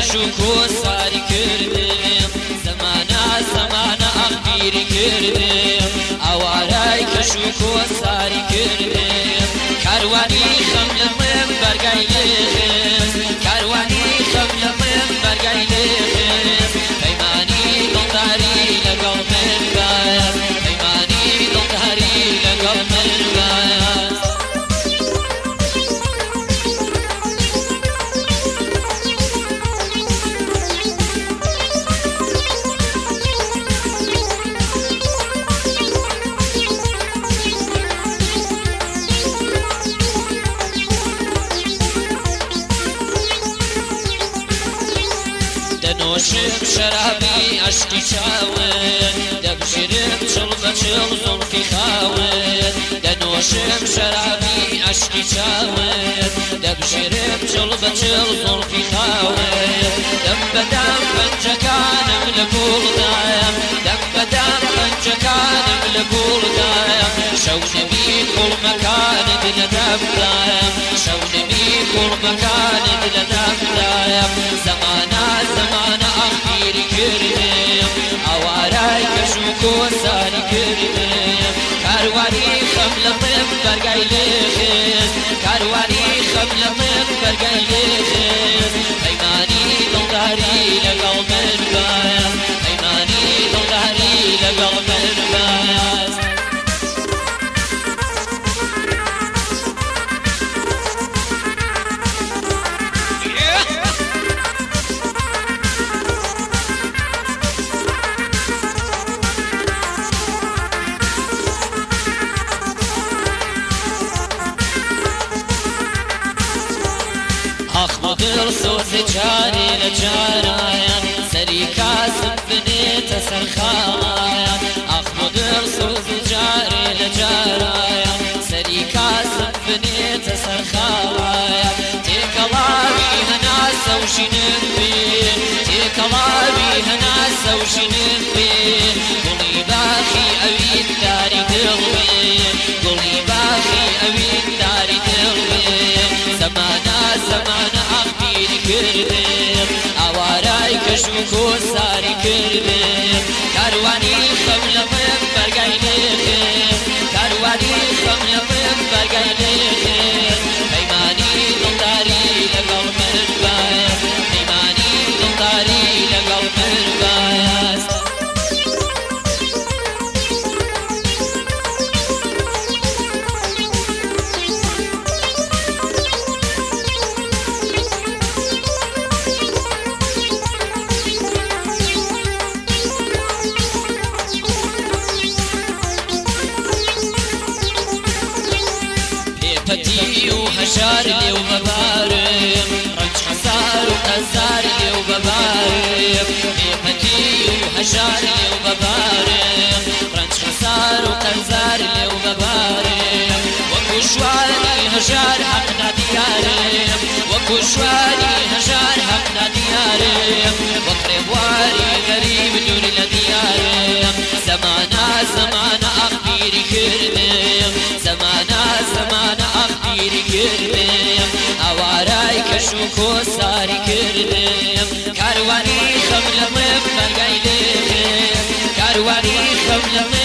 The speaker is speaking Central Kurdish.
كشوكو ساري كردم زمانا زمانا أخبيري كردم أواراي كشوكو ساري كردم كارواني خمل من برقاي لخز كارواني خمل من برقاي لخز بيماني دلداري لقل من باز بيماني دلداري لقل من باز دنوشم شرابي عشقي شاون دبشرم شلبة شلزم في خاون دنوشم شرابي عشقي شاون دبشرم شلبة شلزم في خاون دم بدم بنجكانم لقول دايم دم بدم بنجكانم لقول دايم شوني بكل مكان دلدم دايم شوني بكل مكان دلدم دايم زمانا زمانا أخبيري كردم أواراي كشوكو ساري كردم كارواني خمل طيب برقاي لخز كارواني خمل طيب برقاي لخز بيماني دلداري لقل من باز بيماني دلداري لقل من باز أخبر صوت جاري لجارايا سري كاسم بنيت سرخايا أخبر صوت جاري لجارايا سري كاسم بنيت سرخايا تيك الله هناس وشنن بين تيك الله هناس وشنن بين قولي باخي أبي داري دلبين قولي باخي أبي داري دلبين زمانا زمانا أخبيري كردم أواراي كشوكو ساري كردم كارواني خمل من برقاي لخز كارواني خمل من برقاي لخز بيماني دلداري لقل من باز بيماني دلداري لقل من باز فتي وهشار لي وببارم رج حصار وقزار لي وببارم فتي وهشار لي وببارم رج حصار وقزار لي وببارم وكشواني هشار حقنا ديارم وكشواني هشار حقنا ديارم وقربواري غريب دور لديارم زمانا زمانا أخبيري كردم زمانا زمانا أخبيري كردم أواراي كشوكو ساري كردم كارواني خمل من برقاي لخز كارواني خمل من